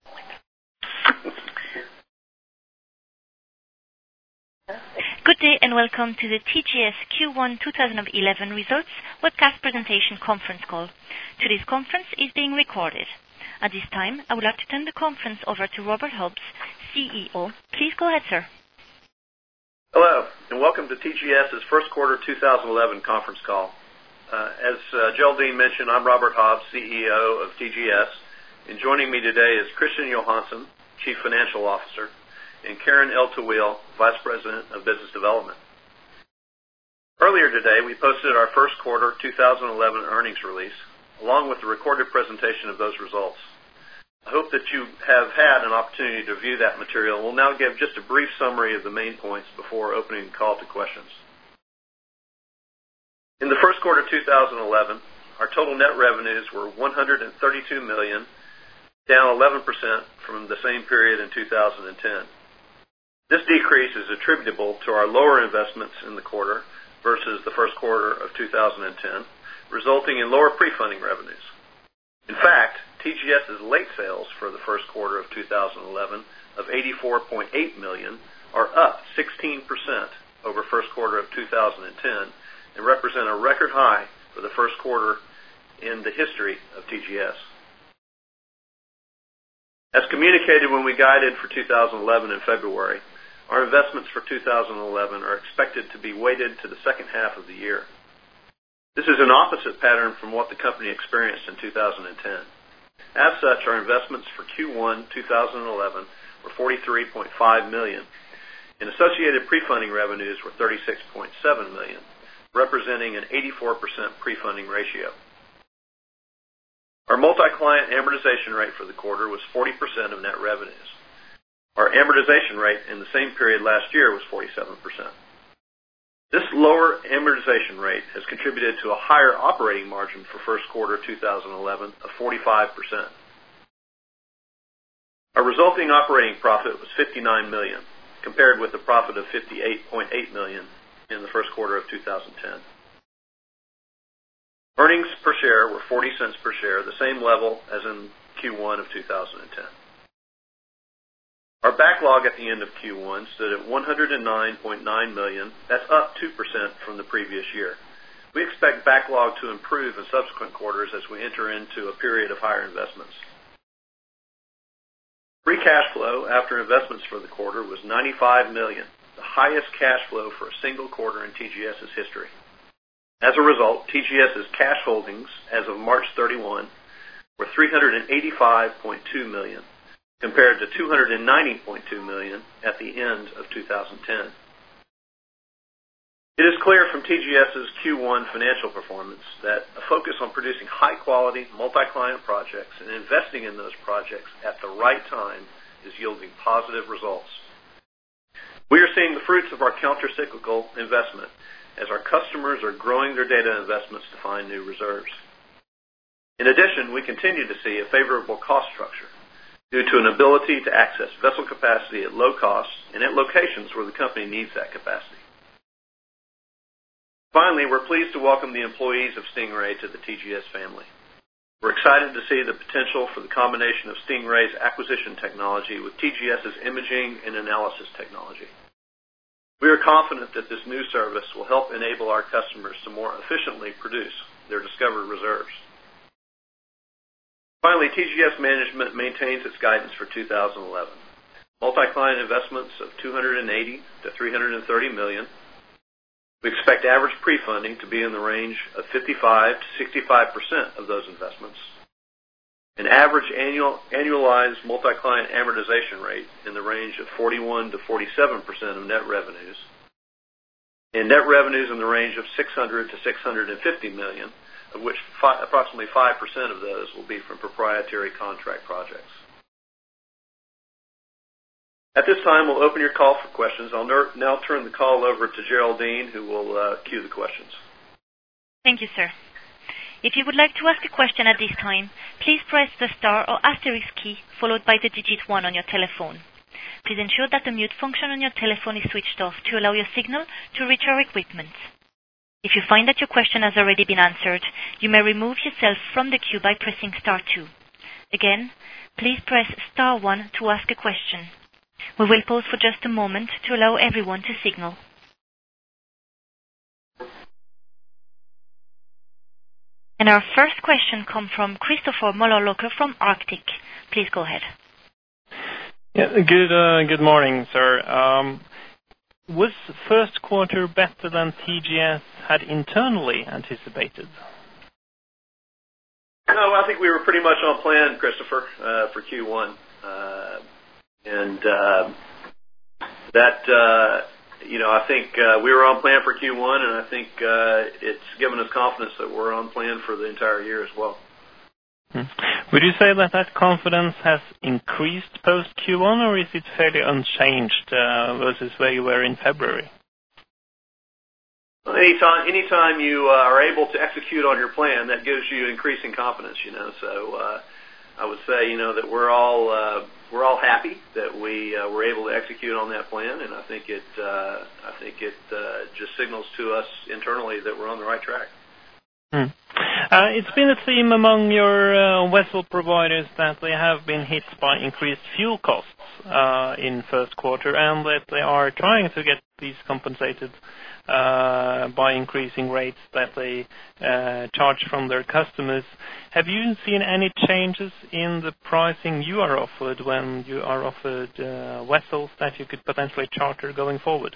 Good day and welcome to the TGS Q1 2011 Results Webcast Presentation Conference Call. Today's conference is being recorded. At this time, I would like to turn the conference over to Robert Hobbs, CEO. Please go ahead, sir. Hello, and welcome to TGS's first quarter 2011 conference call. As Geraldine mentioned, I'm Robert Hobbs, CEO of TGS, and joining me today is Christian Johansson, Chief Financial Officer, and Karen El Tawil, Vice President of Business Development. Earlier today, we posted our first quarter 2011 earnings release, along with the recorded presentation of those results. I hope that you have had an opportunity to view that material. We'll now give just a brief summary of the main points before opening the call to questions. In the first quarter 2011, our total net revenues were $132 million, down 11% from the same period in 2010. This decrease is attributable to our lower investments in the quarter versus the first quarter of 2010, resulting in lower pre-funding revenues. In fact, TGS's late sales for the first quarter of 2011 of $84.8 million are up 16% over first quarter of 2010 and represent a record high for the first quarter in the history of TGS. As communicated when we guided for 2011 in February, our investments for 2011 are expected to be weighted to the second half of the year. This is an opposite pattern from what the company experienced in 2010. As such, our investments for Q1 2011 were $43.5 million, and associated pre-funding revenues were $36.7 million, representing an 84% pre-funding ratio. Our multi-client amortization rate for the quarter was 40% of net revenues. Our amortization rate in the same period last year was 47%. This lower amortization rate has contributed to a higher operating margin for first quarter 2011 of 45%. Our resulting operating profit was $59 million, compared with a profit of $58.8 million in the first quarter of 2010. Earnings per share were 40 cents per share, the same level as in Q1 of 2010. Our backlog at the end of Q1 stood at $109.9 million. That's up 2% from the previous year. We expect backlog to improve in subsequent quarters as we enter into a period of higher investments. Free cash flow after investments for the quarter was $95 million, the highest cash flow for a single quarter in TGS's history. As a result, TGS's cash holdings as of March 31 were $385.2 million, compared to $290.2 million at the end of 2010. It is clear from TGS's Q1 financial performance that a focus on producing high-quality, multi-client projects and investing in those projects at the right time is yielding positive results. We are seeing the fruits of our counter-cyclical investment as our customers are growing their data investments to find new reserves. In addition, we continue to see a favorable cost structure due to an ability to access vessel capacity at low cost and at locations where the company needs that capacity. Finally, we're pleased to welcome the employees of Stingray to the TGS family. We're excited to see the potential for the combination of Stingray's acquisition technology with TGS's imaging and analysis technology. We are confident that this new service will help enable our customers to more efficiently produce their discovered reserves. Finally, TGS management maintains its guidance for 2011. Multi-client investments of $280 to $330 million. We expect average pre-funding to be in the range of 55 to 65% of those investments. An average annualized multi-client amortization rate in the range of 41 to 47% of net revenues. And net revenues in the range of $600 to $650 million, of which approximately 5% of those will be from proprietary contract projects. At this time, we'll open your call for questions. I'll now turn the call over to Geraldine, who will cue the questions. Thank you, sir. If you would like to ask a question at this time, please press the star or asterisk key followed by the digit 1 on your telephone. Please ensure that the mute function on your telephone is switched off to allow your signal to reach our equipment. If you find that your question has already been answered, you may remove yourself from the queue by pressing star 2. Again, please press star 1 to ask a question. We will pause for just a moment to allow everyone to signal. And our first question comes from Christopher Møllerløkken from Arctic. Please go ahead. Yeah, good morning, sir. Was first quarter better than TGS had internally anticipated? No, I think we were pretty much on plan, Christopher, for Q1. I think we were on plan for Q1, and I think it's given us confidence that we're on plan for the entire year as well. Would you say that confidence has increased post Q1, or is it fairly unchanged versus where you were in February? Anytime you are able to execute on your plan, that gives you increasing confidence. So I would say that we're all happy that we were able to execute on that plan, and I think it just signals to us internally that we're on the right track. It's been a theme among your vessel providers that they have been hit by increased fuel costs in first quarter, and that they are trying to get these compensated by increasing rates that they charge from their customers. Have you seen any changes in the pricing you are offered when you are offered vessels that you could potentially charter going forward?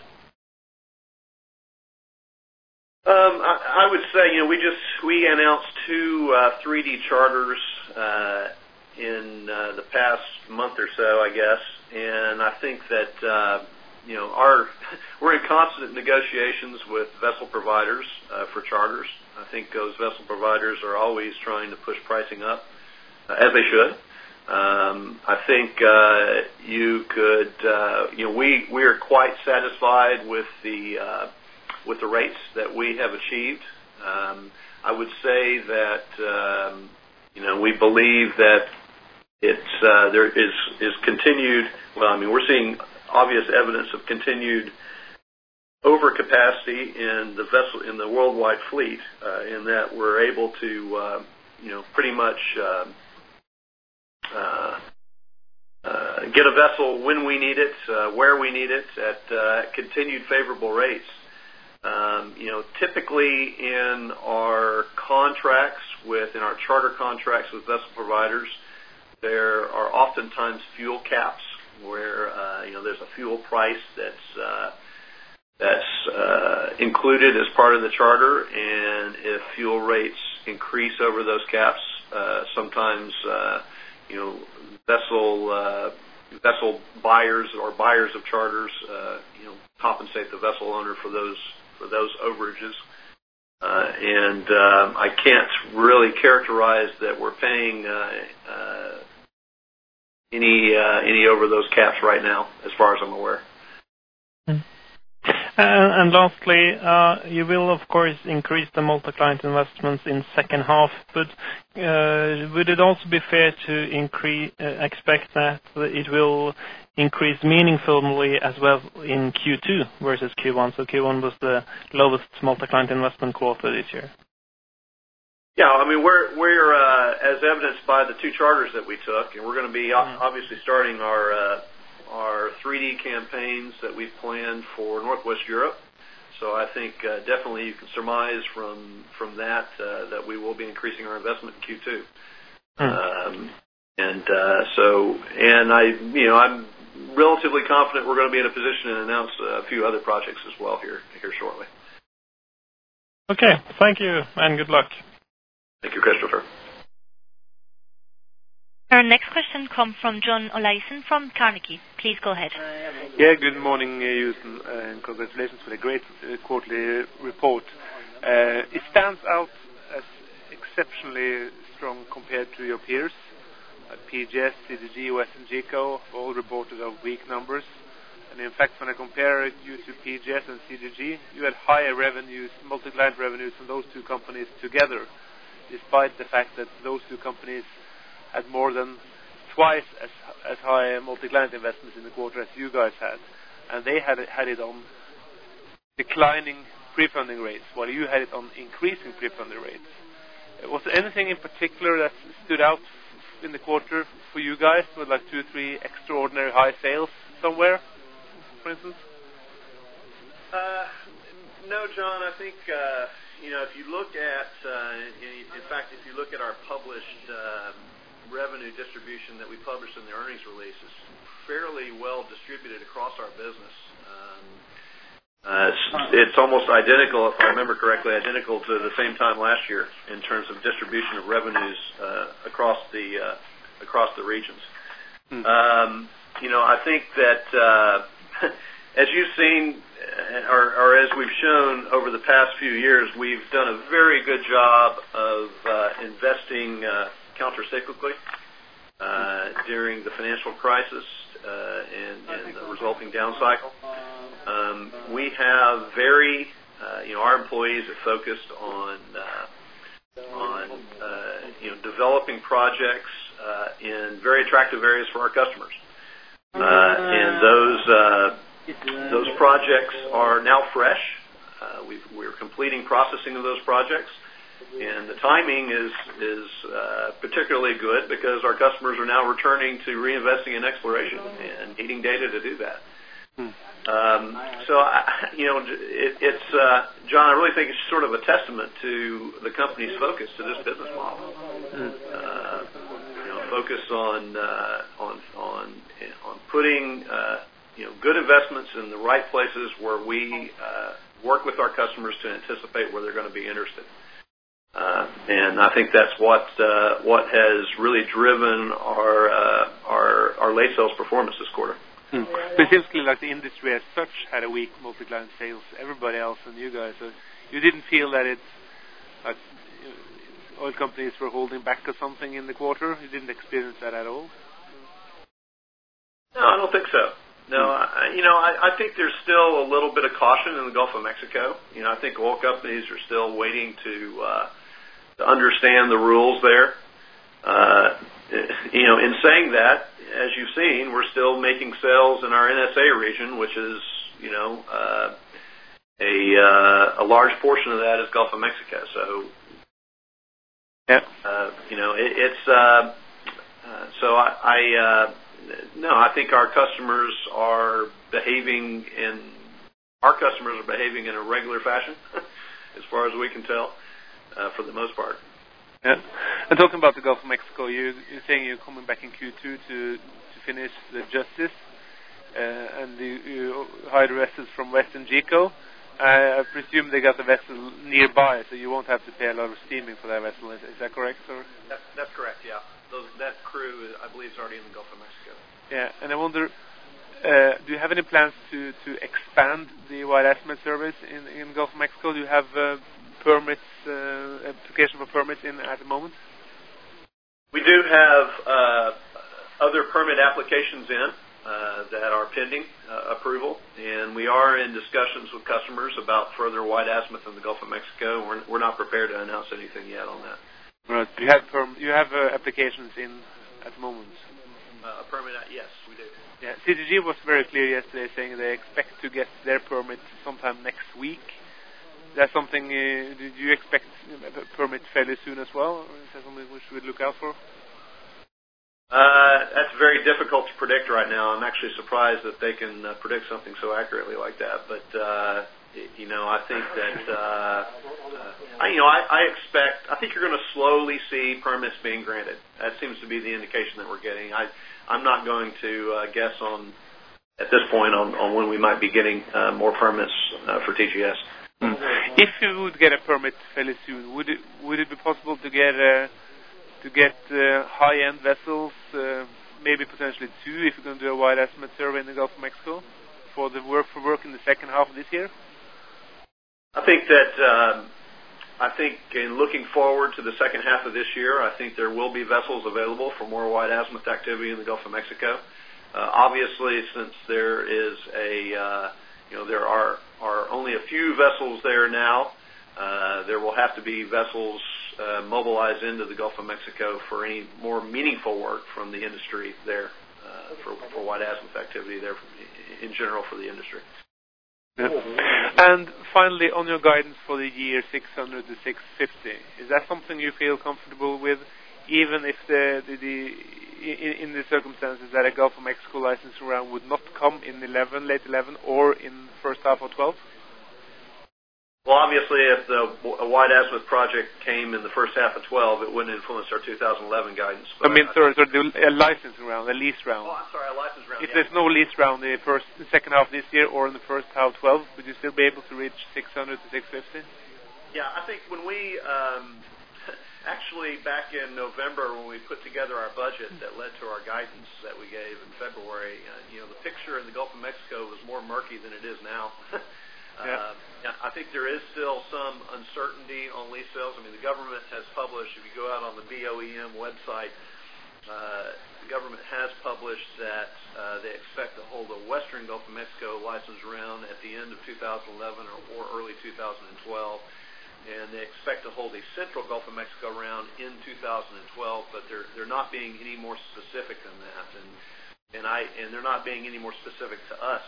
I would say, we announced two 3D charters in the past month or so, I guess, and I think that we're in constant negotiations with vessel providers for charters. I think those vessel providers are always trying to push pricing up, as they should. I think we are quite satisfied with the rates that we have achieved. I would say that we believe that there is continued. We're seeing obvious evidence of continued overcapacity in the worldwide fleet, in that we're able to pretty much get a vessel when we need it, where we need it, at continued favorable rates. Typically in our charter contracts with vessel providers, there are oftentimes fuel caps where there's a fuel price that's included as part of the charter, and if fuel rates increase over those caps, sometimes vessel buyers or buyers of charters compensate the vessel owner for those overages. And I can't really characterize that we're paying any over those caps right now, as far as I'm aware. And lastly, you will of course increase the multi-client investments in second half, but would it also be fair to expect that it will increase meaningfully as well in Q2 versus Q1? So Q1 was the lowest multi-client investment quarter this year. Yeah, we're as evidenced by the two charters that we took, and we're going to be obviously starting our 3D campaigns that we've planned for Northwest Europe. So I think definitely you can surmise from that that we will be increasing our investment in Q2. I'm relatively confident we're going to be in a position to announce a few other projects as well here shortly. Okay, thank you and good luck. Thank you, Christopher. Our next question comes from John Olaisen from Carnegie. Please go ahead. Yeah, good morning, Houston, and congratulations for the great quarterly report. It stands out as exceptionally strong compared to your peers. PGS, CGG, WesternGeco all reported of weak numbers. And in fact, when I compare you to PGS and CGG, you had higher revenues, multi-client revenues from those two companies together, despite the fact that those two companies had more than twice as high multi-client investments in the quarter as you guys had. And they had it on declining pre-funding rates, while you had it on increasing pre-funding rates. Was there anything in particular that stood out in the quarter for you guys, with like 2 or 3 extraordinary high sales somewhere, for instance? No, John. I think if you look at, in fact, if you look at our published revenue distribution that we published in the earnings release, it's fairly well distributed across our business. It's almost identical, if I remember correctly, identical to the same time last year in terms of distribution of revenues across the regions. I think that as you've seen, or as we've shown over the past few years, we've done a very good job of investing countercyclically during the financial crisis and the resulting down cycle. We have our employees are focused on developing projects in very attractive areas for our customers, and those projects are now fresh. We're completing processing of those projects, and the timing is particularly good because our customers are now returning to reinvesting in exploration and needing data to do that. It's John, I really think it's sort of a testament to the company's focus to this business model. Focus on putting good investments in the right places where we work with our customers to anticipate where they're going to be interested. And I think that's what has really driven our late sales performance this quarter. It seems like the industry as such had a weak multi-client sales. Everybody else and you guys, so you didn't feel that it's like oil companies were holding back or something in the quarter? You didn't experience that at all? No, I don't think so. No, I think there's still a little bit of caution in the Gulf of Mexico. I think oil companies are still waiting to understand the rules there. In saying that, as you've seen, we're still making sales in our NSA region, which is, a large portion of that is Gulf of Mexico. So, I think our customers are behaving in a regular fashion, as far as we can tell, for the most part. Yeah. And talking about the Gulf of Mexico, you're saying you're coming back in Q2 to finish the Justice, and you hired vessels from Western GECO. I presume they got the vessel nearby, so you won't have to pay a lot of steaming for that vessel. Is that correct, sir? That's correct, yeah. That crew, I believe, is already in the Gulf of Mexico. Yeah, and I wonder, do you have any plans to expand the wide azimuth service in Gulf of Mexico? Do you have permits, application for permits in at the moment? We do have other permit applications in that are pending approval, and we are in discussions with customers about further wide azimuth in the Gulf of Mexico. We're not prepared to announce anything yet on that. Right. You have applications in at the moment? A permit? Yes, we do. Yeah. CGG was very clear yesterday, saying they expect to get their permit sometime next week. That's something. Did you expect a permit fairly soon as well, or is that something we should look out for? That's very difficult to predict right now. I'm actually surprised that they can predict something so accurately like that. But I think that I think you're going to slowly see permits being granted. That seems to be the indication that we're getting. I'm not going to guess at this point on when we might be getting more permits for TGS. If you would get a permit fairly soon, would it be possible to get high-end vessels, maybe potentially 2, if you're going to do a wide azimuth survey in the Gulf of Mexico for work in the second half of this year? I think in looking forward to the second half of this year, I think there will be vessels available for more wide azimuth activity in the Gulf of Mexico. Obviously, since there is there are only a few vessels there now, there will have to be vessels mobilized into the Gulf of Mexico for any more meaningful work from the industry there, for wide azimuth activity there in general for the industry. Yeah. And finally, on your guidance for the year 600 to 650, is that something you feel comfortable with, even if in the circumstances that a Gulf of Mexico licensing round would not come in late 11 or in the first half of 12? Well, obviously, if the Wide Azimuth project came in the first half of 12, it wouldn't influence our 2011 guidance. I mean, a licensing round, a lease round. Oh, I'm sorry, a license round. If there's no lease round in the second half of this year or in the first half of 12, would you still be able to reach 600 to 650? Yeah, I think when we actually back in November when we put together our budget that led to our guidance that we gave in February, the picture in the Gulf of Mexico was more murky than it is now. I think there is still some uncertainty on lease sales. I mean, the government has published, if you go out on the BOEM website, the government has published that they expect to hold a Western Gulf of Mexico license round at the end of 2011 or early 2012. And they expect to hold a Central Gulf of Mexico round in 2012, but they're not being any more specific than that, and they're not being any more specific to us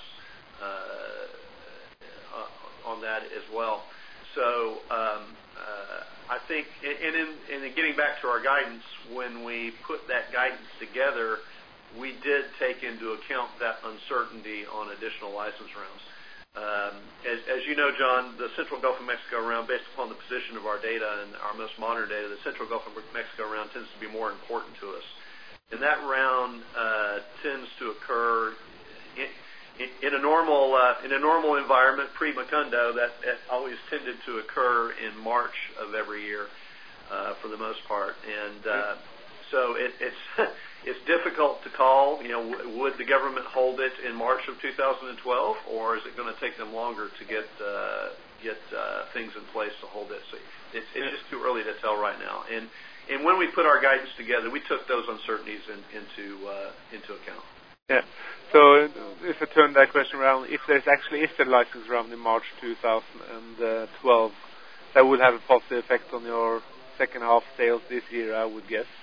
on that as well. So I think, and getting back to our guidance, when we put that guidance together, we did take into account that uncertainty on additional license rounds. As you know, John, the Central Gulf of Mexico round, based upon the position of our data and our most modern data, the Central Gulf of Mexico round tends to be more important to us. And that round tends to occur in a normal environment, pre-Macondo. That always tended to occur in March of every year, for the most part. And so it's difficult to call. Would the government hold it in March of 2012, or is it going to take them longer to get things in place to hold it? So it's just too early to tell right now. And when we put our guidance together, we took those uncertainties into account. Yeah. So if I turn that question around, if there's actually a license round in March 2012, that would have a positive effect on your second half sales this year, I would guess.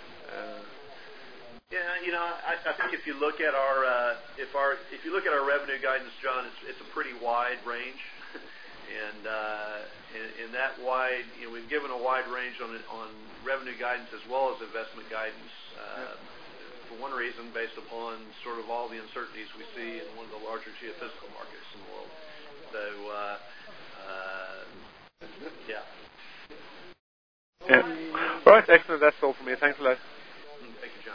I think if you look at our revenue guidance, John, it's a pretty wide range, and in that wide, we've given a wide range on revenue guidance as well as investment guidance. For one reason, based upon sort of all the uncertainties we see in one of the larger geophysical markets in the world. So, yeah. All right, excellent. That's all for me. Thanks a lot. Thank you, John.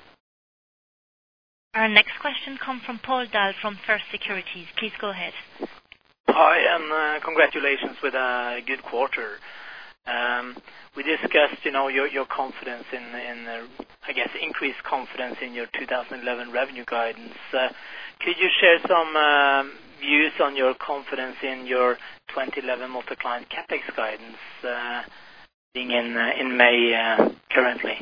Our next question comes from Paul Dahl from First Securities. Please go ahead. Hi, and congratulations with a good quarter. We discussed, your confidence in I guess, increased confidence in your 2011 revenue guidance. Could you share some views on your confidence in your 2011 multi-client capex guidance being in May currently?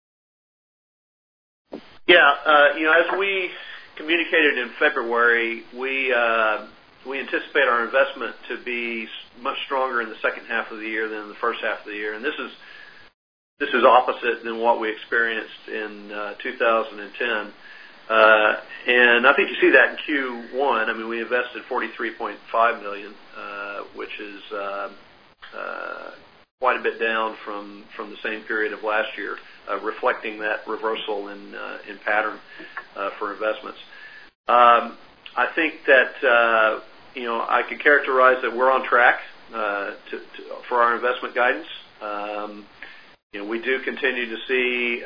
Yeah, as we communicated in February, we anticipate our investment to be much stronger in the second half of the year than in the first half of the year, and this is opposite than what we experienced in 2010. And I think you see that in Q1. I mean, we invested $43.5 million, which is quite a bit down from the same period of last year, reflecting that reversal in pattern for investments. I think that I could characterize that we're on track for our investment guidance. We do continue to see,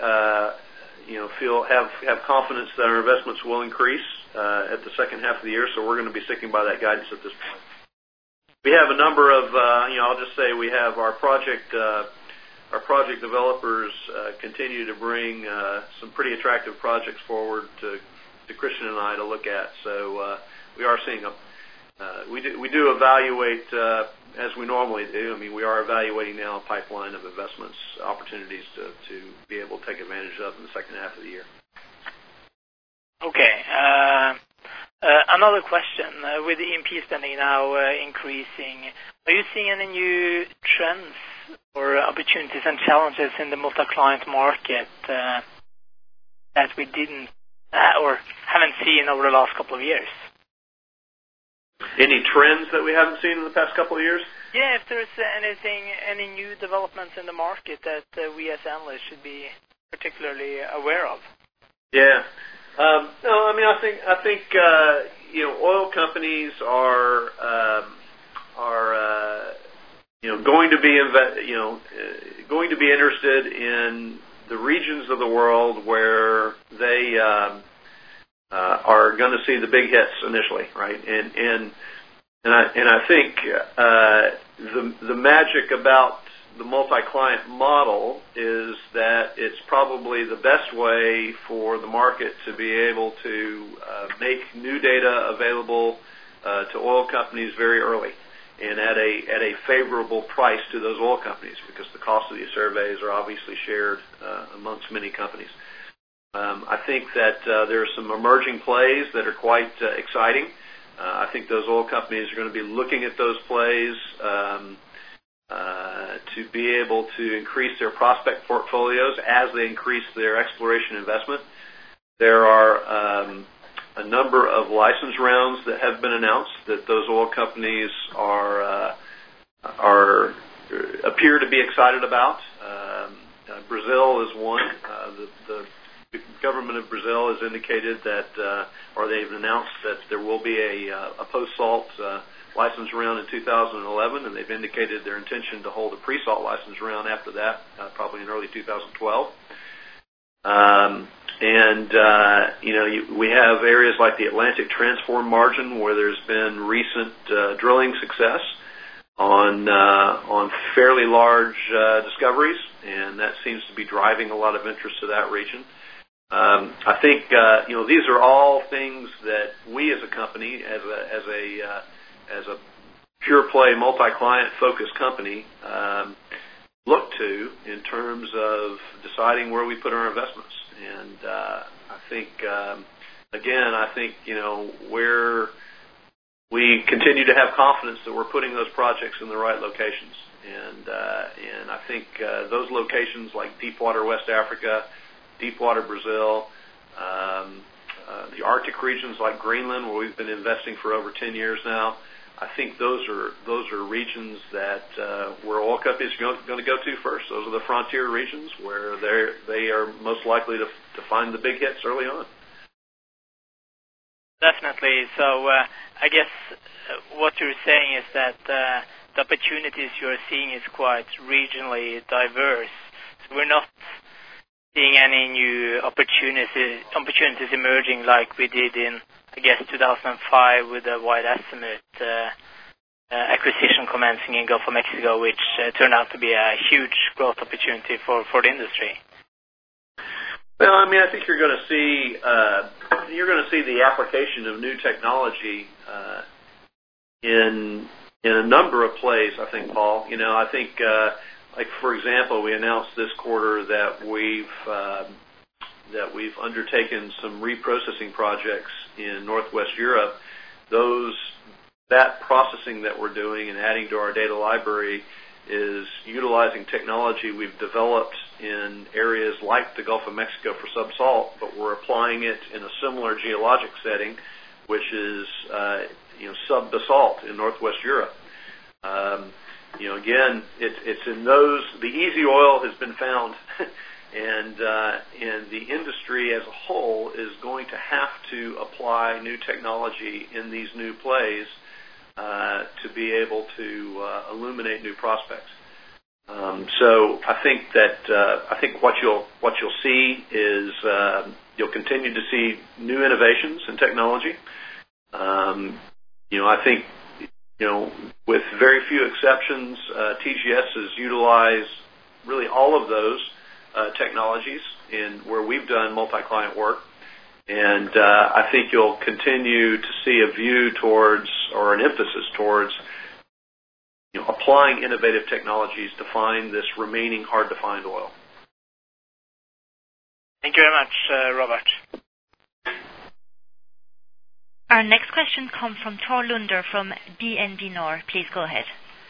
have confidence that our investments will increase at the second half of the year. So we're going to be sticking by that guidance at this point. We have a number of, I'll just say we have our project developers continue to bring some pretty attractive projects forward to Christian and I to look at. So we are seeing we do evaluate as we normally do. I mean, we are evaluating now a pipeline of investments opportunities to be able to take advantage of in the second half of the year. Okay. Another question. With the E&P spending now increasing, are you seeing any new trends or opportunities and challenges in the multi-client market that we didn't or haven't seen over the last couple of years? Any trends that we haven't seen in the past couple of years? Yeah, if there's any new developments in the market that we as analysts should be particularly aware of? Yeah. No, I mean, I think oil companies are going to be going to be interested in the regions of the world where they are going to see the big hits initially, right? And I think the magic about the multi-client model is that it's probably the best way for the market to be able to make new data available to oil companies very early and at a favorable price to those oil companies, because the cost of these surveys are obviously shared amongst many companies. I think that there are some emerging plays that are quite exciting. I think those oil companies are going to be looking at those plays to be able to increase their prospect portfolios as they increase their exploration investment. There are a number of license rounds that have been announced that those oil companies appear to be excited about. Brazil is one. The government of Brazil has indicated that, or they've announced that there will be a post-salt license round in 2011, and they've indicated their intention to hold a pre-salt license round after that, probably in early 2012. We have areas like the Atlantic Transform Margin where there's been recent drilling success on fairly large discoveries, and that seems to be driving a lot of interest to that region. I think these are all things that we as a company, as a pure play multi-client focused company, look to in terms of deciding where we put our investments. And I think where we continue to have confidence that we're putting those projects in the right locations. And I think those locations like Deepwater West Africa, Deepwater Brazil, the Arctic regions like Greenland, where we've been investing for over 10 years now. I think those are regions that where oil companies are going to go to first. Those are the frontier regions where they are most likely to find the big hits early on. Definitely. So I guess what you're saying is that the opportunities you're seeing is quite regionally diverse. So we're not seeing any new opportunities emerging like we did in, I guess, 2005 with the Wide Estimate acquisition commencing in Gulf of Mexico, which turned out to be a huge growth opportunity for the industry. Well, I mean, I think you're going to see the application of new technology in a number of plays. I think, Paul. I think, like for example, we announced this quarter that we've undertaken some reprocessing projects in Northwest Europe. That processing that we're doing and adding to our data library is utilizing technology we've developed in areas like the Gulf of Mexico for subsalt, but we're applying it in a similar geologic setting, which is subbasalt in Northwest Europe. Again, it's in those. The easy oil has been found. And the industry as a whole is going to have to apply new technology in these new plays to be able to illuminate new prospects. So I think what you'll see is you'll continue to see new innovations in technology. I think with very few exceptions, TGS has utilized really all of those technologies in where we've done multi-client work, and I think you'll continue to see a view towards, or an emphasis towards, applying innovative technologies to find this remaining hard-to-find oil. Thank you very much, Robert. Our next question comes from Thor Lunder from DNB Nor. Please go ahead.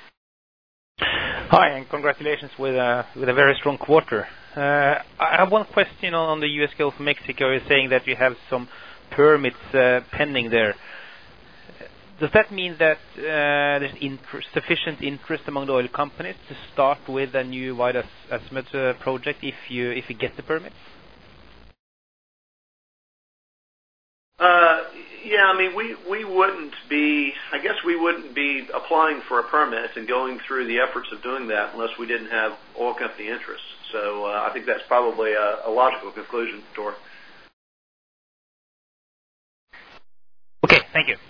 Hi, and congratulations with a very strong quarter. I have one question on the U.S. Gulf of Mexico. You're saying that you have some permits pending there. Does that mean that there's sufficient interest among the oil companies to start with a new wide azimuth project if you get the permits? Yeah, I mean, we wouldn't be applying for a permit and going through the efforts of doing that unless we didn't have oil company interest. So I think that's probably a logical conclusion, Tor. Okay, thank you.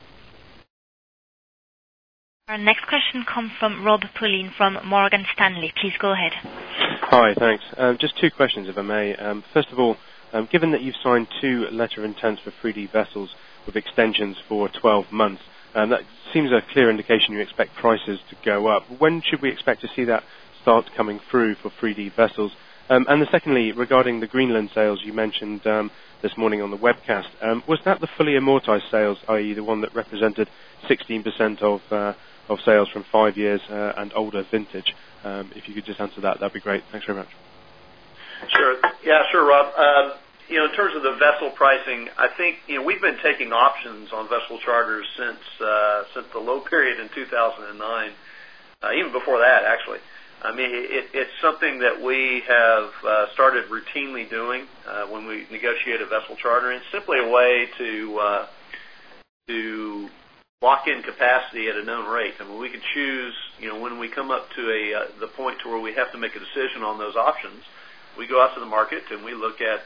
Our next question comes from Rob Pulleyn from Morgan Stanley. Please go ahead. Hi, thanks. Just two questions, if I may. First of all, given that you've signed 2 letter of intents for 3D vessels with extensions for 12 months, that seems a clear indication you expect prices to go up. When should we expect to see that start coming through for 3D vessels? And secondly, regarding the Greenland sales you mentioned this morning on the webcast, was that the fully amortized sales, i.e. the one that represented 16% of sales from 5 years and older vintage? If you could just answer that, that'd be great. Thanks very much. Sure. Yeah, sure, Rob. In terms of the vessel pricing, I think we've been taking options on vessel charters since the low period in 2009, even before that, actually. I mean, it's something that we have started routinely doing when we negotiate a vessel charter. And it's simply a way to lock in capacity at a known rate. I mean, we can choose, when we come up to the point to where we have to make a decision on those options, we go out to the market and we look at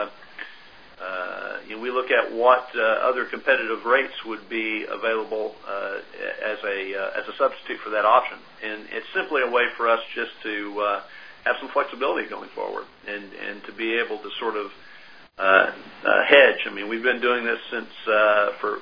what other competitive rates would be available as a substitute for that option. And it's simply a way for us just to have some flexibility going forward and to be able to sort of hedge. I mean, we've been doing this since for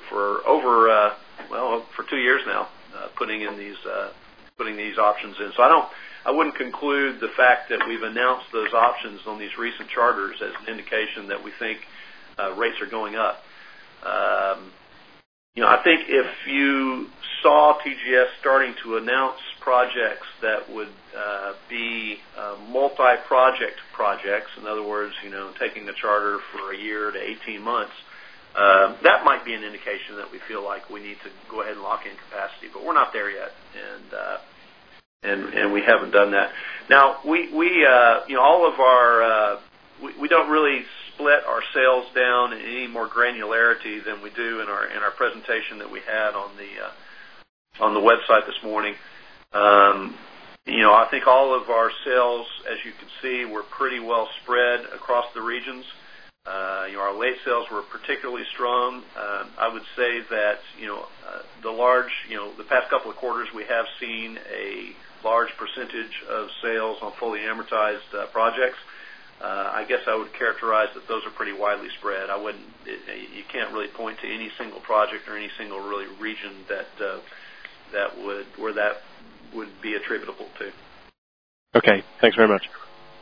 2 years now, putting these options in. So I wouldn't conclude the fact that we've announced those options on these recent charters as an indication that we think rates are going up. I think if you saw TGS starting to announce projects that would be multi-project projects, in other words, taking a charter for a year to 18 months, that might be an indication that we feel like we need to go ahead and lock in capacity. But we're not there yet, and we haven't done that. Now, we don't really split our sales down in any more granularity than we do in our presentation that we had on the website this morning. I think all of our sales, as you can see, were pretty well spread across the regions. Our late sales were particularly strong. I would say that the past couple of quarters we have seen a large percentage of sales on fully amortized projects. I guess I would characterize that those are pretty widely spread. You can't really point to any single project or any single really region that would be attributable to. Okay, thanks very much.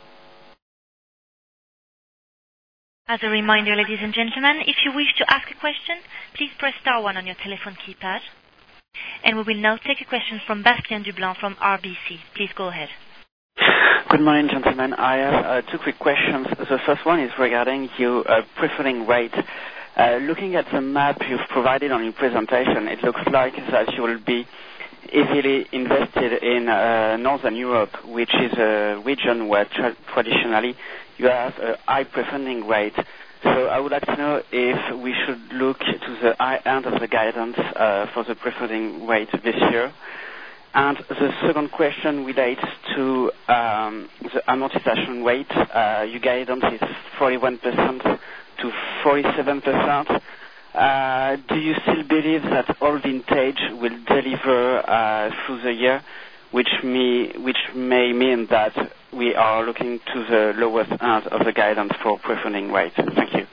As a reminder, ladies and gentlemen, if you wish to ask a question, please press star 1 on your telephone keypad. And we will now take a question from Bastien Dublanc from RBC. Please go ahead. Good morning, gentlemen. I have 2 quick questions. The first one is regarding your pre-funding rate. Looking at the map you've provided on your presentation, it looks like that you will be easily invested in Northern Europe, which is a region where traditionally you have a high pre-funding rate. So I would like to know if we should look to the high end of the guidance for the pre-funding rate this year. And the second question relates to the amortization rate. Your guidance is 41% to 47%. Do you still believe that all vintage will deliver through the year, which may mean that we are looking to the lowest end of the guidance for pre-funding rate? Thank you.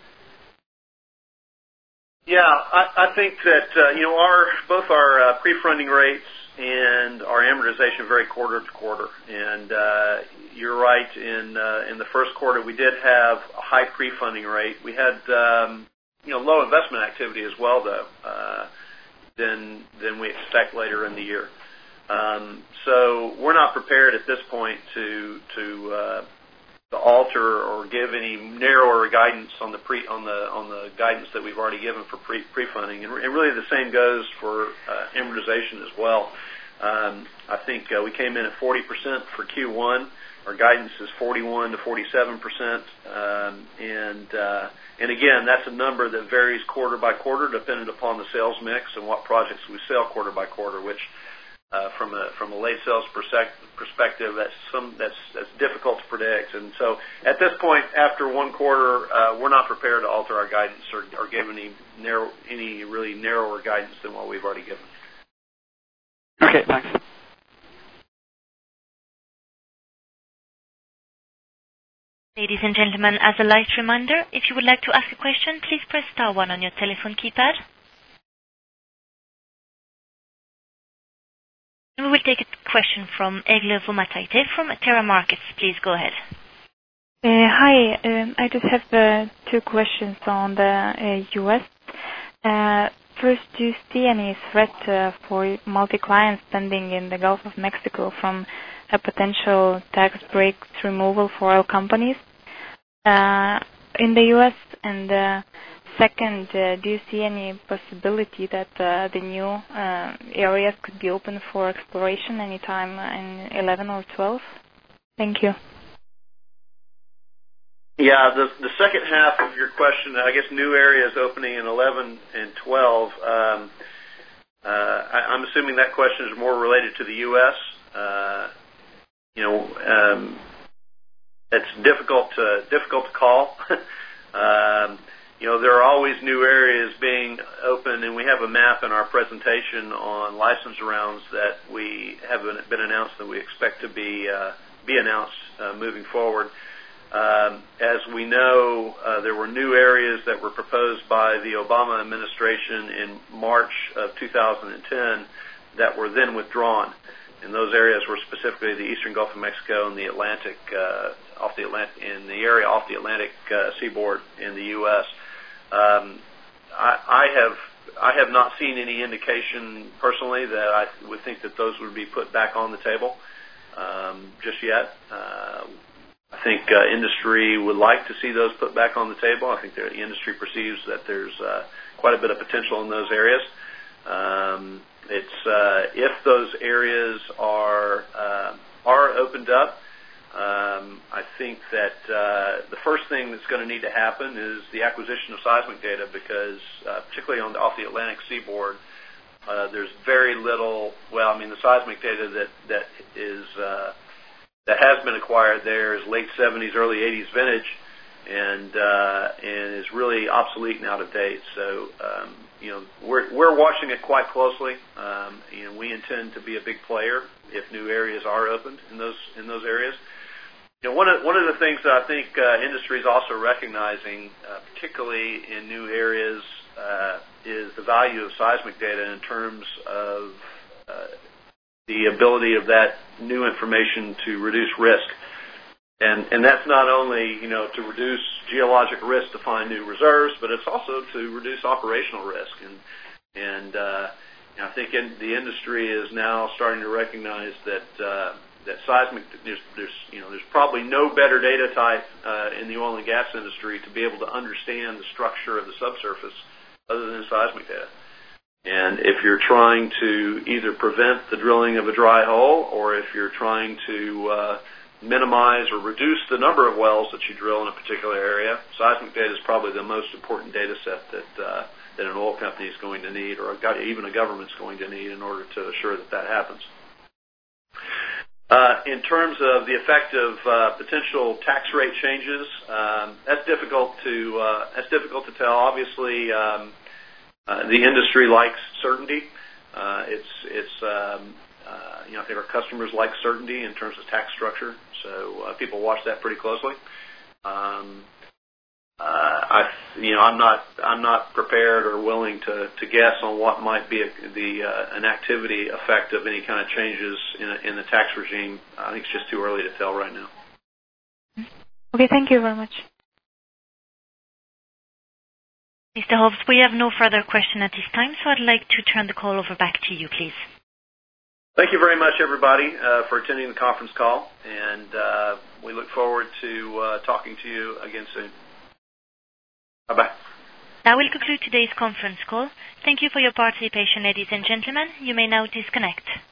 Yeah, I think that both our pre-funding rates and our amortization vary quarter to quarter. And you're right. In the first quarter, we did have a high pre-funding rate. We had low investment activity as well, though, than we expect later in the year. So we're not prepared at this point to alter or give any narrower guidance on the guidance that we've already given for pre-funding, and really the same goes for amortization as well. I think we came in at 40% for Q1. Our guidance is 41 to 47%, and again, that's a number that varies quarter by quarter, dependent upon the sales mix and what projects we sell quarter by quarter. Which, from a late sales perspective, that's difficult to predict. And so, at this point, after one quarter, we're not prepared to alter our guidance or give any really narrower guidance than what we've already given. Okay, thanks. Ladies and gentlemen, as a light reminder, if you would like to ask a question, please press star 1 on your telephone keypad. And we will take a question from Egle Vomataite from Terra Markets. Please go ahead. Hi, I just have 2 questions on the U.S. First, do you see any threat for multi-client spending in the Gulf of Mexico from a potential tax breaks removal for oil companies in the U.S.? And second, do you see any possibility that the new areas could be open for exploration anytime in 11 or 12? Thank you. Yeah, the second half of your question, I guess new areas opening in 11 and 12, I'm assuming that question is more related to the U.S. It's difficult to call. There are always new areas being opened, and we have a map in our presentation on license rounds that we haven't been announced that we expect to be announced moving forward. As we know, there were new areas that were proposed by the Obama administration in March of 2010 that were then withdrawn. And those areas were specifically the eastern Gulf of Mexico and the Atlantic, in the area off the Atlantic seaboard in the U.S. I have not seen any indication personally that I would think that those would be put back on the table just yet. I think industry would like to see those put back on the table. I think the industry perceives that there's quite a bit of potential in those areas. If those areas are opened up, I think that the first thing that's going to need to happen is the acquisition of seismic data, because particularly off the Atlantic seaboard, there's very little. Well, I mean, the seismic data that has been acquired there is late 70s, early 80s vintage, and is really obsolete and out of date. So, we're watching it quite closely. We intend to be a big player if new areas are opened in those areas. One of the things that I think industry is also recognizing, particularly in new areas, is the value of seismic data in terms of the ability of that new information to reduce risk. And that's not only, to reduce geologic risk to find new reserves, but it's also to reduce operational risk. And I think the industry is now starting to recognize that seismic, there's probably no better data type in the oil and gas industry to be able to understand the structure of the subsurface other than seismic data. And if you're trying to either prevent the drilling of a dry hole, or if you're trying to minimize or reduce the number of wells that you drill in a particular area, seismic data is probably the most important data set that an oil company is going to need, or even a government's going to need, in order to assure that happens. In terms of the effect of potential tax rate changes, that's difficult to tell. Obviously, the industry likes certainty. I think our customers like certainty in terms of tax structure, so people watch that pretty closely. I'm not prepared or willing to guess on what might be an activity effect of any kind of changes in the tax regime. I think it's just too early to tell right now. Okay, thank you very much. Mr. Hobbs, we have no further question at this time, so I'd like to turn the call over back to you, please. Thank you very much, everybody, for attending the conference call, and we look forward to talking to you again soon. Bye-bye. That will conclude today's conference call. Thank you for your participation, ladies and gentlemen. You may now disconnect.